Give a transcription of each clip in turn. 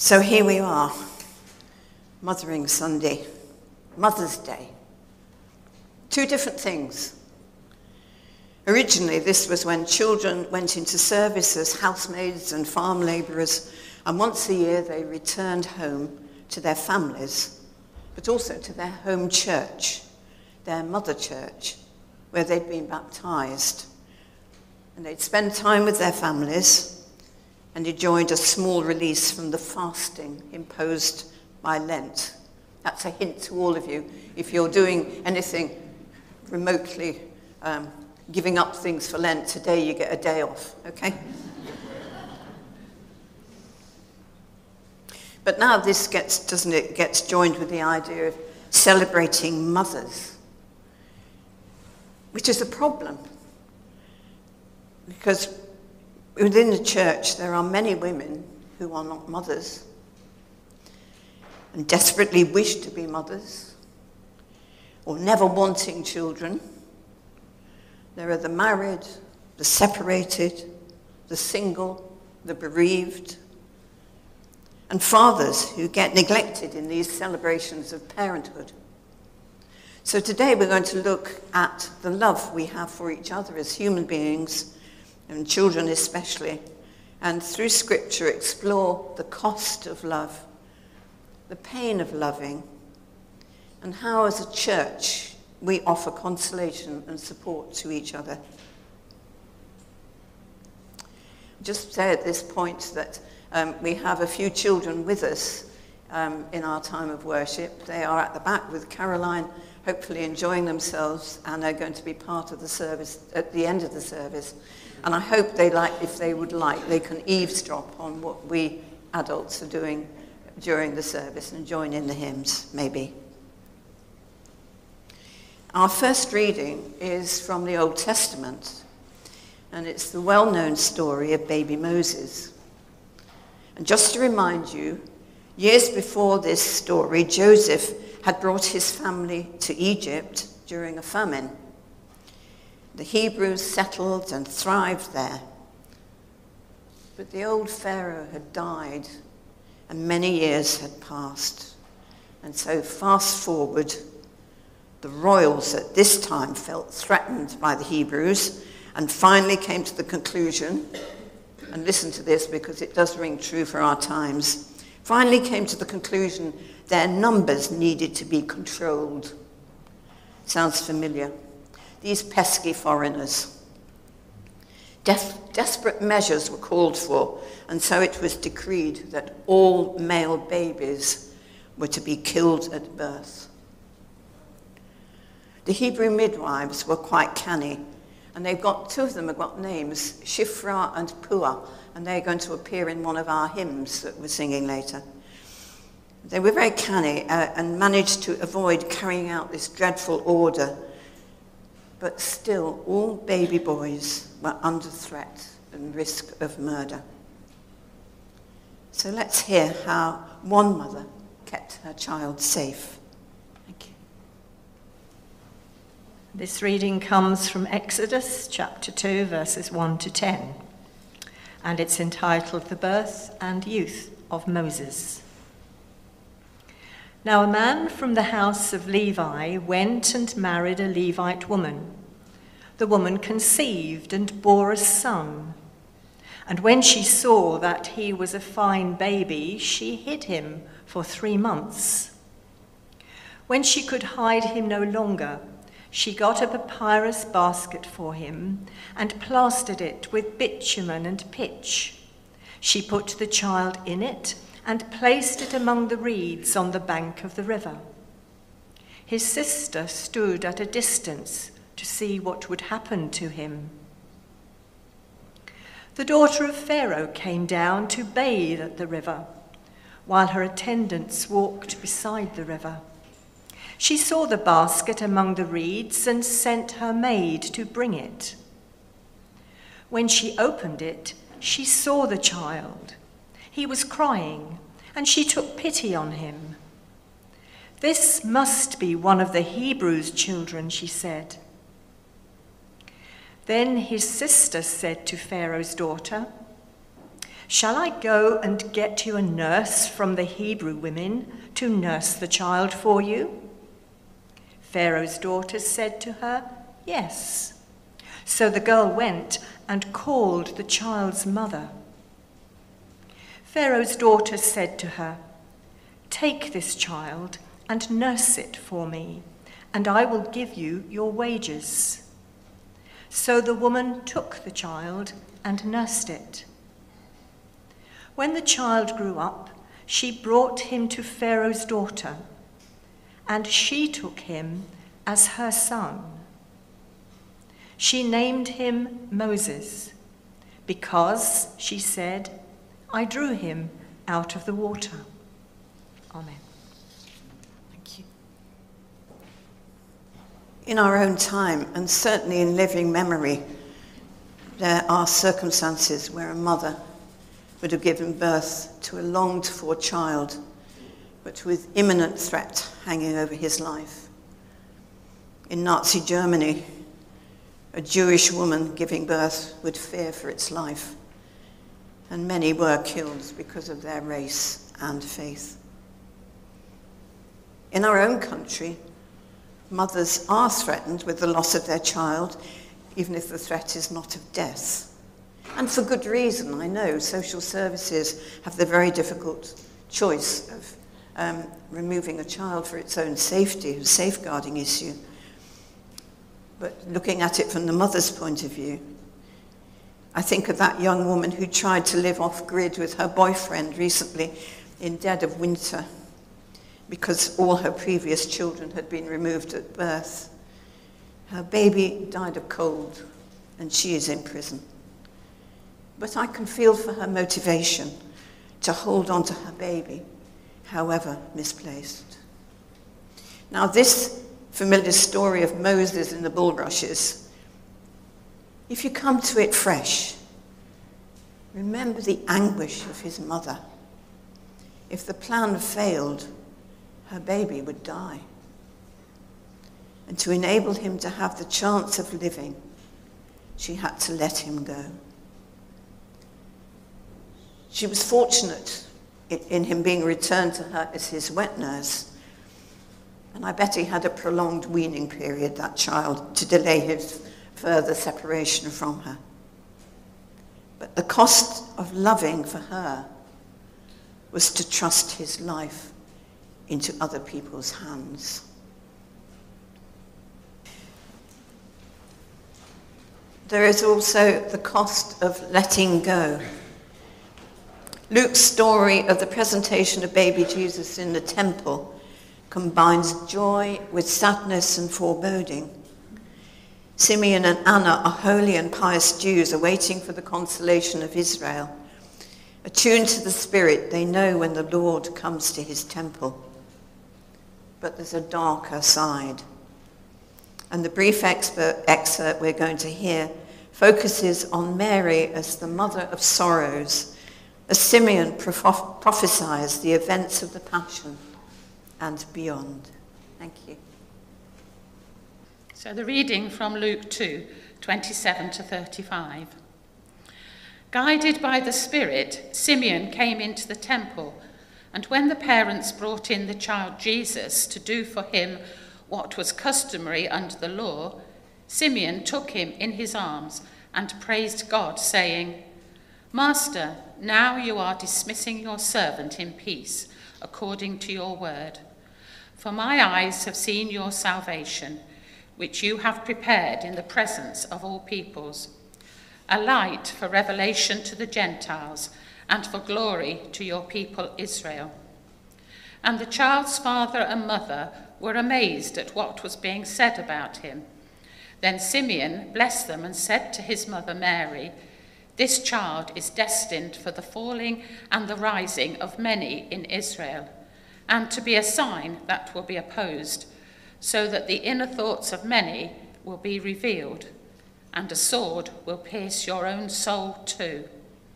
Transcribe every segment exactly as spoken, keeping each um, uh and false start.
So here we are, Mothering Sunday, Mother's Day. Two different things. Originally, this was when children went into service as housemaids and farm labourers, and once a year they returned home to their families, but also to their home church, their mother church, where they'd been baptised. And they'd spend time with their families and enjoyed a small release from the fasting imposed by Lent. That's a hint to all of you. If you're doing anything remotely um, giving up things for Lent, today you get a day off, okay? But now this gets, doesn't it, gets joined with the idea of celebrating mothers, which is a problem. Because within the church, there are many women who are not mothers and desperately wish to be mothers or never wanting children. There are the married, the separated, the single, the bereaved, and fathers who get neglected in these celebrations of parenthood. So today we're going to look at the love we have for each other as human beings, and children especially, and through Scripture explore the cost of love, the pain of loving, and how as a church we offer consolation and support to each other. Just say at this point that um, we have a few children with us um, in our time of worship. They are at the back with Caroline, hopefully enjoying themselves, and they're going to be part of the service at the end of the service. And I hope they like, if they would like, they can eavesdrop on what we adults are doing during the service and join in the hymns, maybe. Our first reading is from the Old Testament, and it's the well-known story of baby Moses. And just to remind you, years before this story, Joseph had brought his family to Egypt during a famine. The Hebrews settled and thrived there. But the old Pharaoh had died, and many years had passed. And so fast forward, the royals at this time felt threatened by the Hebrews and finally came to the conclusion, and listen to this because it does ring true for our times, finally came to the conclusion their numbers needed to be controlled. Sounds familiar. These pesky foreigners. Def- desperate measures were called for, and so it was decreed that all male babies were to be killed at birth. The Hebrew midwives were quite canny, and they've got, two of them have got names, Shiphrah and Puah, and they're going to appear in one of our hymns that we're singing later. They were very canny uh, and managed to avoid carrying out this dreadful order. But still, all baby boys were under threat and risk of murder. So let's hear how one mother kept her child safe. Thank you. This reading comes from Exodus chapter two, verses one to ten, and it's entitled The Birth and Youth of Moses. Now a man from the house of Levi went and married a Levite woman. The woman conceived and bore a son. And when she saw that he was a fine baby, she hid him for three months. When she could hide him no longer, she got a papyrus basket for him and plastered it with bitumen and pitch. She put the child in it and placed it among the reeds on the bank of the river. His sister stood at a distance to see what would happen to him. The daughter of Pharaoh came down to bathe at the river, while her attendants walked beside the river. She saw the basket among the reeds and sent her maid to bring it. When she opened it, she saw the child. He was crying, and she took pity on him. "This must be one of the Hebrews' children," she said. Then his sister said to Pharaoh's daughter, "Shall I go and get you a nurse from the Hebrew women to nurse the child for you?" Pharaoh's daughter said to her, "Yes." So the girl went and called the child's mother. Pharaoh's daughter said to her, "Take this child and nurse it for me, and I will give you your wages." So the woman took the child and nursed it. When the child grew up, she brought him to Pharaoh's daughter, and she took him as her son. She named him Moses, because, she said, "I drew him out of the water." Amen. Thank you. In our own time, and certainly in living memory, there are circumstances where a mother would have given birth to a longed-for child, but with imminent threat hanging over his life. In Nazi Germany, a Jewish woman giving birth would fear for its life, and many were killed because of their race and faith. In our own country, mothers are threatened with the loss of their child, even if the threat is not of death. And for good reason. I know social services have the very difficult choice of um, removing a child for its own safety, a safeguarding issue. But looking at it from the mother's point of view, I think of that young woman who tried to live off-grid with her boyfriend recently in dead of winter because all her previous children had been removed at birth. Her baby died of cold, and she is in prison. But I can feel for her motivation to hold on to her baby, however misplaced. Now, this familiar story of Moses in the bulrushes, if you come to it fresh, remember the anguish of his mother. If the plan failed, her baby would die. And to enable him to have the chance of living, she had to let him go. She was fortunate in him being returned to her as his wet nurse. And I bet he had a prolonged weaning period, that child, to delay his further separation from her. But the cost of loving for her was to trust his life into other people's hands. There is also the cost of letting go. Luke's story of the presentation of baby Jesus in the temple combines joy with sadness and foreboding. Simeon and Anna are holy and pious Jews awaiting for the consolation of Israel. Attuned to the Spirit, they know when the Lord comes to his temple. But there's a darker side. And the brief expert excerpt we're going to hear focuses on Mary as the mother of sorrows, as Simeon proph- prophesies the events of the Passion and beyond. Thank you. So the reading from Luke two, twenty-seven to thirty-five. Guided by the Spirit, Simeon came into the temple, and when the parents brought in the child Jesus to do for him what was customary under the law, Simeon took him in his arms and praised God, saying, "Master, now you are dismissing your servant in peace, according to your word. For my eyes have seen your salvation, which you have prepared in the presence of all peoples, a light for revelation to the Gentiles and for glory to your people Israel." And the child's father and mother were amazed at what was being said about him. Then Simeon blessed them and said to his mother Mary, "This child is destined for the falling and the rising of many in Israel, and to be a sign that will be opposed, so that the inner thoughts of many will be revealed, and a sword will pierce your own soul too."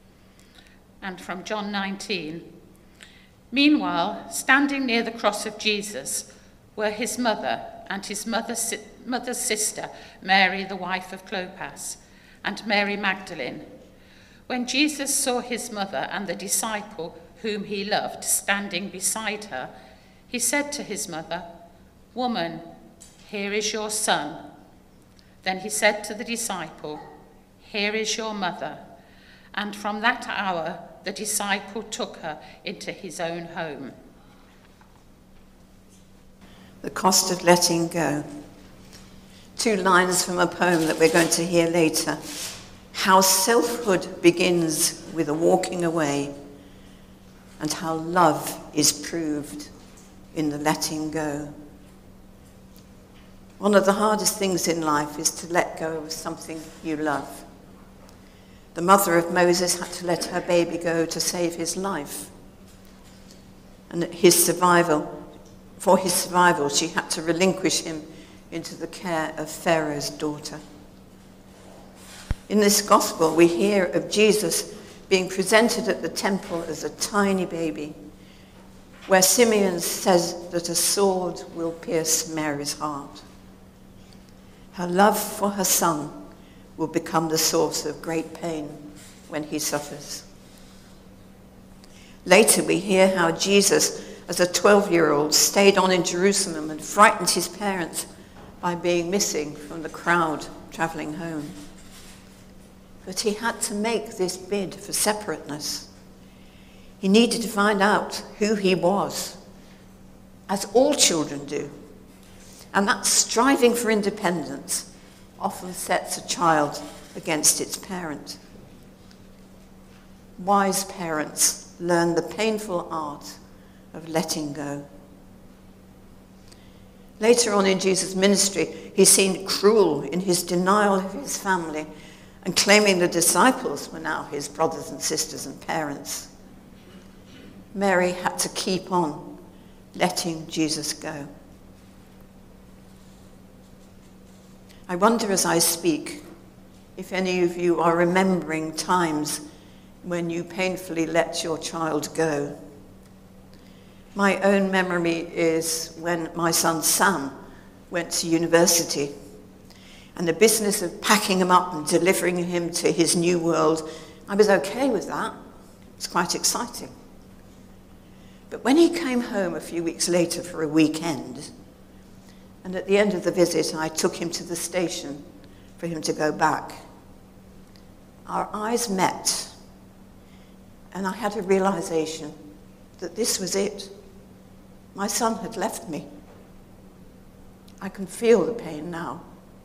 And from John nineteen, meanwhile, standing near the cross of Jesus were his mother and his mother's, mother's sister, Mary, the wife of Clopas, and Mary Magdalene. When Jesus saw his mother and the disciple whom he loved standing beside her, he said to his mother, "Woman, here is your son." Then he said to the disciple, "Here is your mother." And from that hour, the disciple took her into his own home. The cost of letting go. Two lines from a poem that we're going to hear later. How selfhood begins with a walking away, and how love is proved in the letting go. One of the hardest things in life is to let go of something you love. The mother of Moses had to let her baby go to save his life. And his survival, for his survival, she had to relinquish him into the care of Pharaoh's daughter. In this gospel, we hear of Jesus being presented at the temple as a tiny baby, where Simeon says that a sword will pierce Mary's heart. Her love for her son will become the source of great pain when he suffers. Later, we hear how Jesus, as a twelve-year-old, stayed on in Jerusalem and frightened his parents by being missing from the crowd traveling home. But he had to make this bid for separateness. He needed to find out who he was, as all children do. And that striving for independence often sets a child against its parent. Wise parents learn the painful art of letting go. Later on in Jesus' ministry, he seemed cruel in his denial of his family and claiming the disciples were now his brothers and sisters and parents. Mary had to keep on letting Jesus go. I wonder as I speak if any of you are remembering times when you painfully let your child go. My own memory is when my son Sam went to university, and the business of packing him up and delivering him to his new world, I was okay with that. It was quite exciting. But when he came home a few weeks later for a weekend, and at the end of the visit I took him to the station for him to go back, our eyes met, and I had a realization that this was it. My son had left me. I can feel the pain now.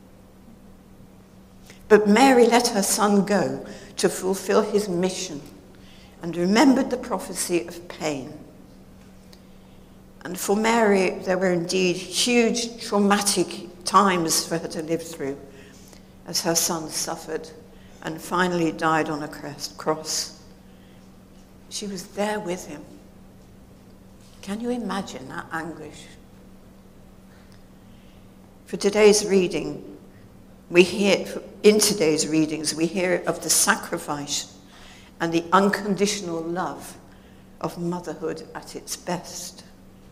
But Mary let her son go to fulfill his mission and remembered the prophecy of pain. And for Mary, there were indeed huge traumatic times for her to live through as her son suffered and finally died on a cross. She was there with him. Can you imagine that anguish? For today's reading, we hear, in today's readings, we hear of the sacrifice and the unconditional love of motherhood at its best.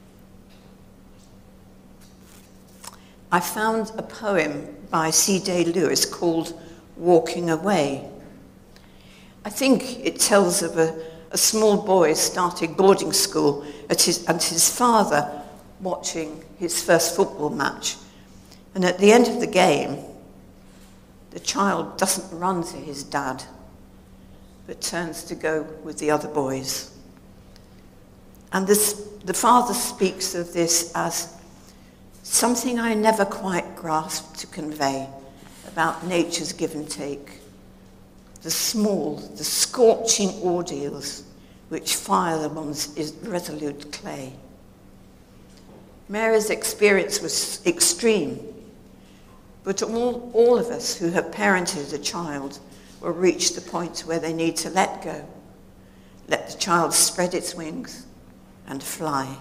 I found a poem by C Day Lewis called Walking Away. I think it tells of a, a small boy starting boarding school at his, and his father watching his first football match. And at the end of the game, the child doesn't run to his dad, but turns to go with the other boys. And this, the father speaks of this as something I never quite grasped to convey about nature's give and take. The small, the scorching ordeals which fire one's irresolute clay. Mary's experience was extreme, but all, all of us who have parented a child will reach the point where they need to let go. Let the child spread its wings and fly.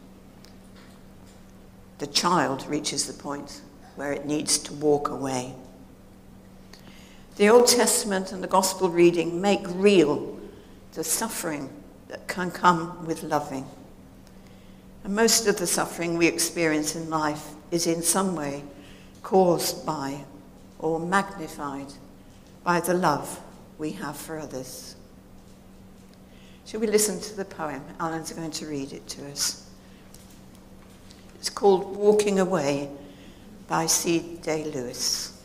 The child reaches the point where it needs to walk away. The Old Testament and the Gospel reading make real the suffering that can come with loving. And most of the suffering we experience in life is in some way caused by or magnified by the love we have for others. Shall we listen to the poem? Alan's going to read it to us. It's called Walking Away by C Day Lewis.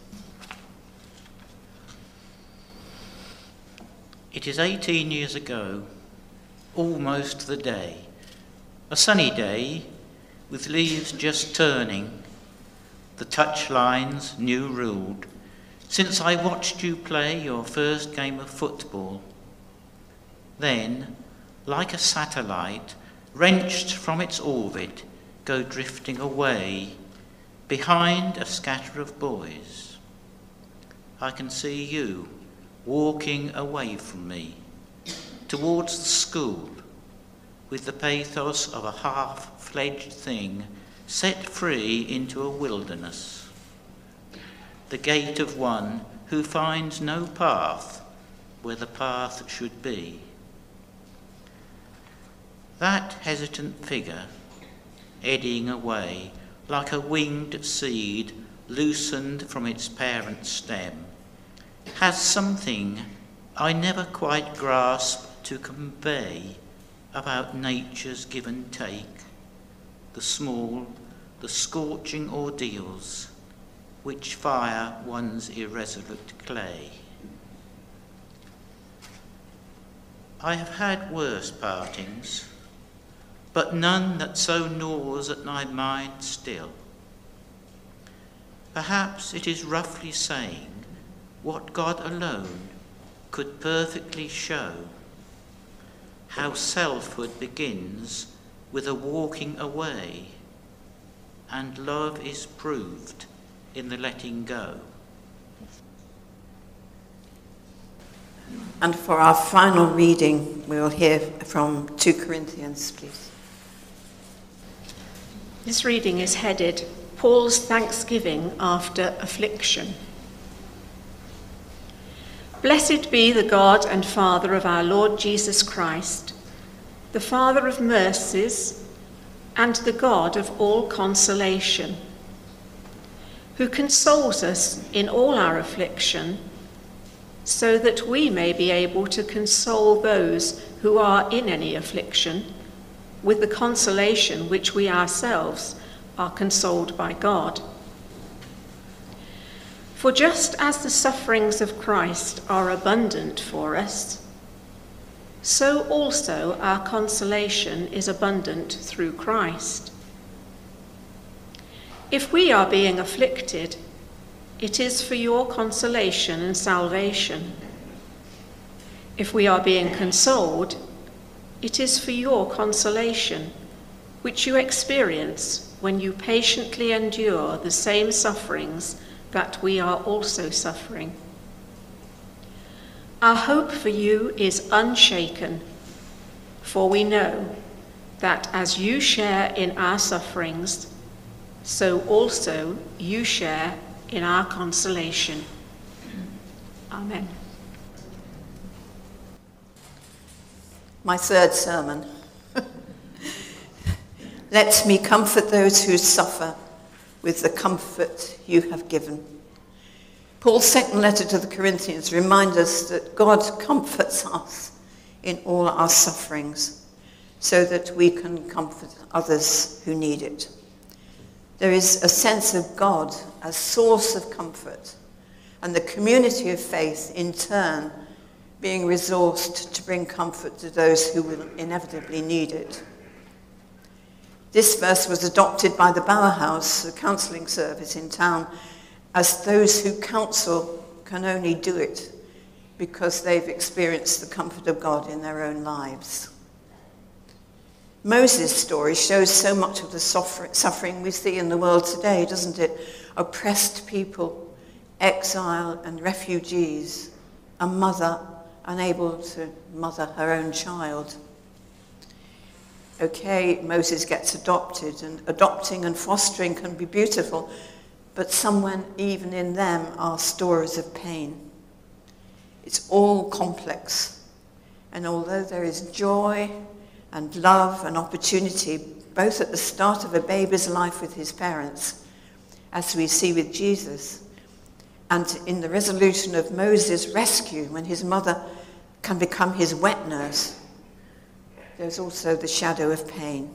It is eighteen years ago, almost the day, a sunny day with leaves just turning, the touchlines new ruled, since I watched you play your first game of football. Then, like a satellite, wrenched from its orbit, go drifting away, behind a scatter of boys. I can see you walking away from me, towards the school, with the pathos of a half-fledged thing set free into a wilderness. The gait of one who finds no path where the path should be. That hesitant figure, eddying away like a winged seed loosened from its parent stem, has something I never quite grasp to convey about nature's give and take, the small, the scorching ordeals which fire one's irresolute clay. I have had worse partings, but none that so gnaws at my mind still. Perhaps it is roughly saying what God alone could perfectly show, how selfhood begins with a walking away, and love is proved in the letting go. And for our final reading, we will hear from two Corinthians, please. This reading is headed, Paul's Thanksgiving After Affliction. Blessed be the God and Father of our Lord Jesus Christ, the Father of mercies and the God of all consolation, who consoles us in all our affliction, so that we may be able to console those who are in any affliction with the consolation which we ourselves are consoled by God. For just as the sufferings of Christ are abundant for us, so also our consolation is abundant through Christ. If we are being afflicted, it is for your consolation and salvation. If we are being consoled, it is for your consolation, which you experience when you patiently endure the same sufferings that we are also suffering. Our hope for you is unshaken, for we know that as you share in our sufferings, so also you share in our consolation. Amen. My third sermon. Let me comfort those who suffer with the comfort you have given. Paul's second letter to the Corinthians reminds us that God comforts us in all our sufferings so that we can comfort others who need it. There is a sense of God as source of comfort, and the community of faith in turn being resourced to bring comfort to those who will inevitably need it. This verse was adopted by the Bauhaus, a counselling service in town, as those who counsel can only do it because they've experienced the comfort of God in their own lives. Moses' story shows so much of the suffering we see in the world today, doesn't it? Oppressed people, exile and refugees, a mother unable to mother her own child. Okay, Moses gets adopted, and adopting and fostering can be beautiful, but somewhere even in them are stories of pain. It's all complex, and although there is joy and love and opportunity, both at the start of a baby's life with his parents, as we see with Jesus, and in the resolution of Moses' rescue when his mother can become his wet nurse, there's also the shadow of pain.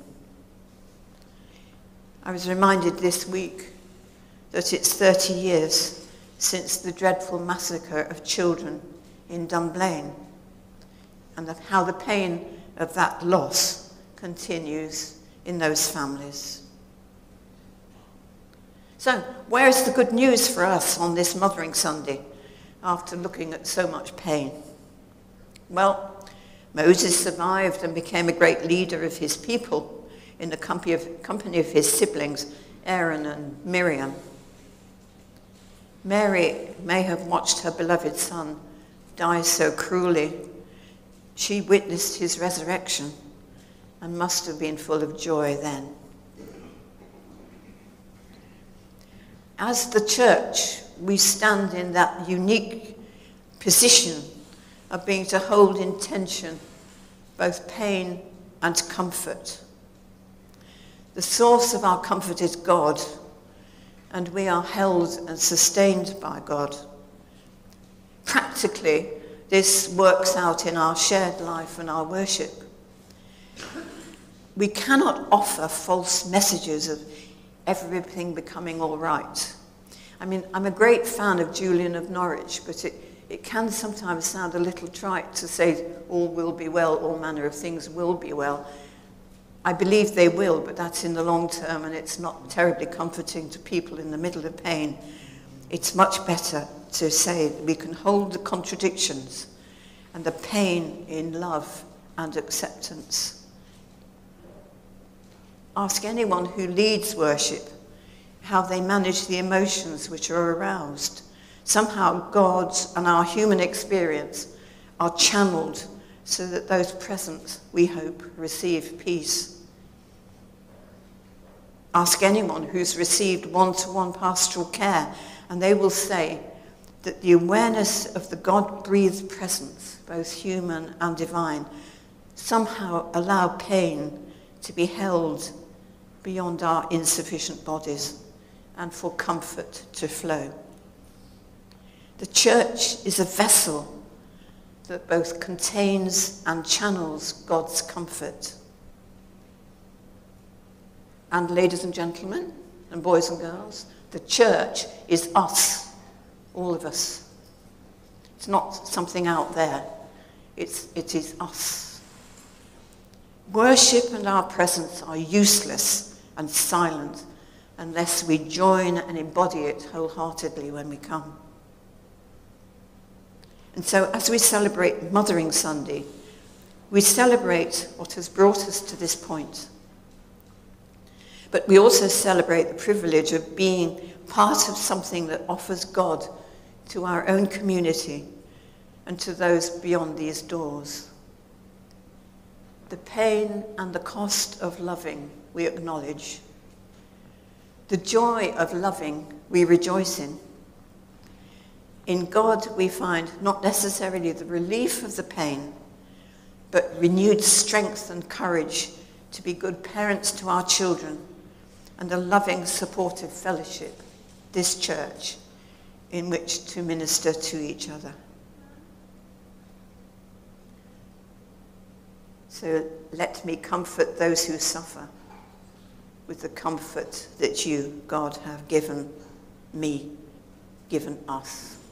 I was reminded this week that it's thirty years since the dreadful massacre of children in Dunblane, and of how the pain of that loss continues in those families. So, where is the good news for us on this Mothering Sunday after looking at so much pain? Well, Moses survived and became a great leader of his people in the company of, company of his siblings, Aaron and Miriam. Mary may have watched her beloved son die so cruelly. She witnessed his resurrection and must have been full of joy then. As the church, we stand in that unique position of being to hold in tension both pain and comfort. The source of our comfort is God, and we are held and sustained by God. Practically, this works out in our shared life and our worship. We cannot offer false messages of everything becoming all right. I mean, I'm a great fan of Julian of Norwich, but it, it can sometimes sound a little trite to say all will be well, all manner of things will be well. I believe they will, but that's in the long term, and it's not terribly comforting to people in the middle of pain. It's much better to say that we can hold the contradictions and the pain in love and acceptance. Ask anyone who leads worship how they manage the emotions which are aroused. Somehow God's and our human experience are channeled so that those present, we hope, receive peace. Ask anyone who's received one-to-one pastoral care, and they will say that the awareness of the God-breathed presence, both human and divine, somehow allow pain to be held beyond our insufficient bodies and for comfort to flow. The church is a vessel that both contains and channels God's comfort. And ladies and gentlemen, and boys and girls, the church is us, all of us. It's not something out there, it's, it is us. Worship and our presence are useless and silent unless we join and embody it wholeheartedly when we come. And so as we celebrate Mothering Sunday, we celebrate what has brought us to this point. But we also celebrate the privilege of being part of something that offers God to our own community and to those beyond these doors. The pain and the cost of loving we acknowledge. The joy of loving we rejoice in. In God we find not necessarily the relief of the pain, but renewed strength and courage to be good parents to our children and a loving, supportive fellowship, this church, in which to minister to each other. So let me comfort those who suffer with the comfort that you, God, have given me, given us.